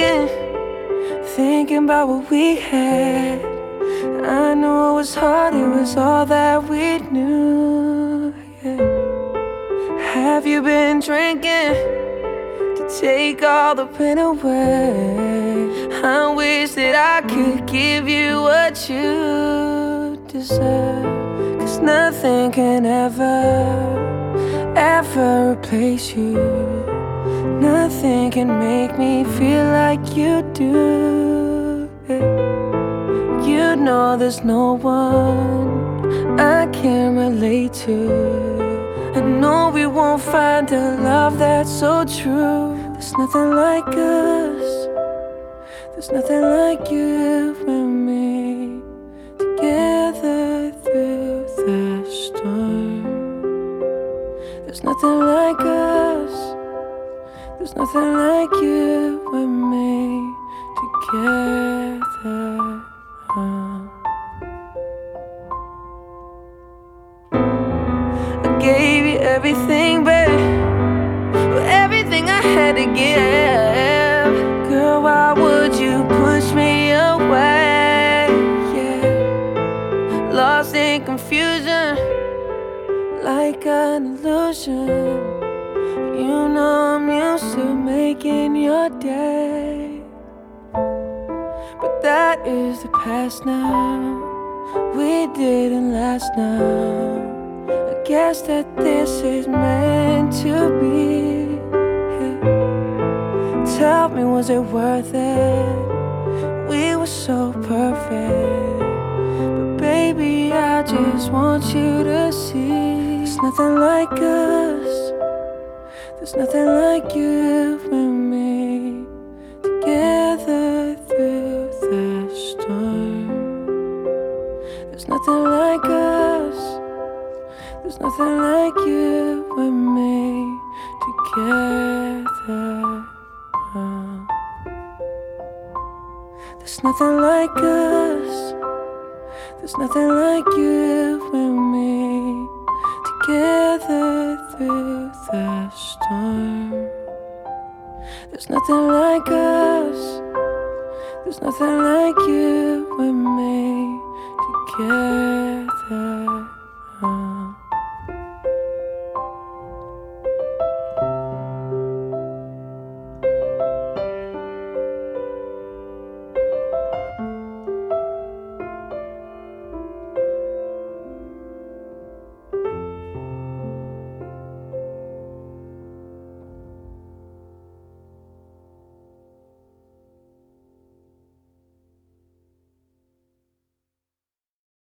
thinking about what we had. I know it was hard, it was all that we knew, yeah. Have you been drinking to take all the pain away? I wish that I could give you what you deserve, 'cause nothing can ever replace you. Nothing can make me feel like you do, yeah. You know there's no one I can relate to. I know we won't find a love that's so true. There's nothing like us. There's nothing like you and me, together through the storm. There's nothing like us. There's nothing like you and me, together. I gave you everything, babe, everything I had to give. Girl, why would you push me away? Yeah, lost in confusion, like an illusion. You know I'm used to making your day, but that is the past now. We didn't last now. I guess that this is meant to be, yeah. Tell me, was it worth it? We were so perfect, but baby, I just want you to see there's nothing like us. There's nothing like you and me, together through the storm. There's nothing like us. There's nothing like you and me, together. There's nothing like us. There's nothing like you and me, together through the storm. There's nothing like us. There's nothing like you and me, together.